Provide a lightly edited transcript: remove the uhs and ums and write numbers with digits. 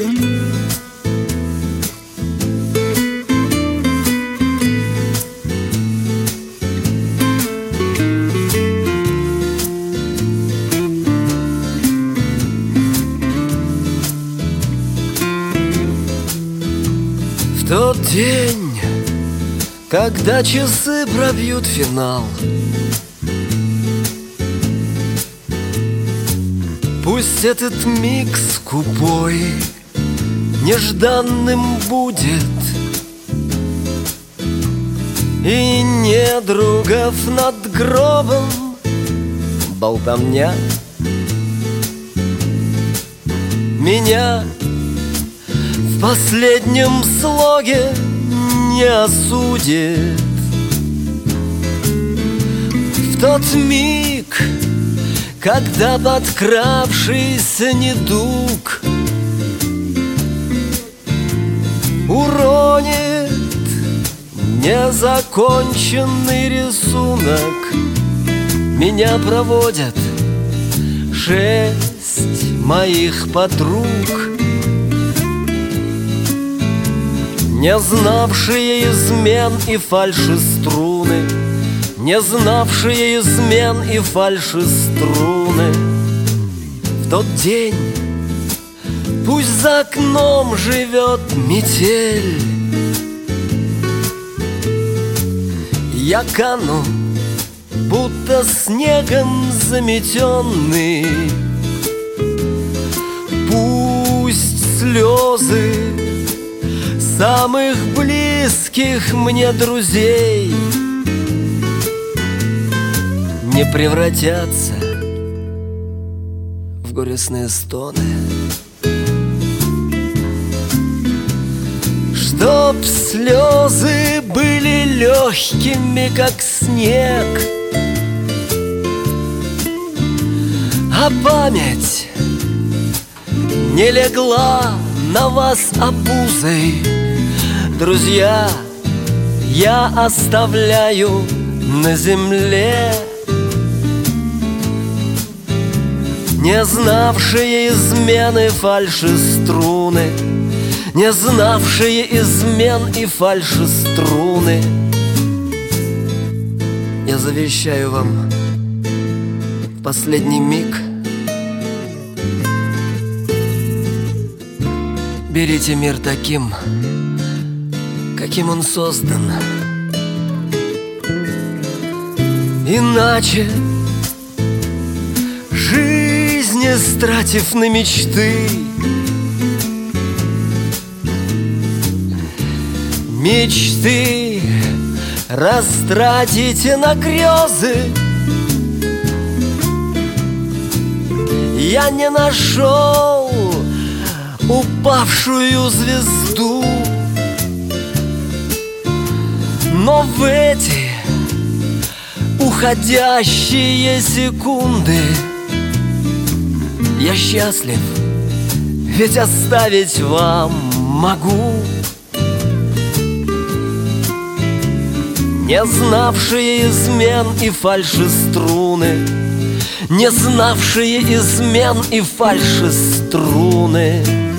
В тот день, когда часы пробьют финал, пусть этот миг скупой нежданным будет, и недругов над гробом болтовня меня в последнем слоге не осудит. В тот миг, когда подкравшийся недуг уронит незаконченный рисунок, меня проводят 6 моих подруг, не знавшие измен и фальши струны, не знавшие измен и фальши струны. В тот день пусть за окном живет метель, я кану, будто снегом заметенный. Пусть слезы самых близких мне друзей не превратятся в горестные стоны. Чтоб слезы были легкими, как снег, а память не легла на вас обузой. Друзья, я оставляю на земле не знавшие измены фальши струны, не знавшие измен и фальши струны. Я завещаю вам в последний миг: берите мир таким, каким он создан. Иначе, жизнь истратив на мечты, мечты растратите на грезы, я не нашел упавшую звезду, но в эти уходящие секунды я счастлив, ведь оставить вам могу не знавшие измен и фальши струны, не знавшие измен и фальши струны.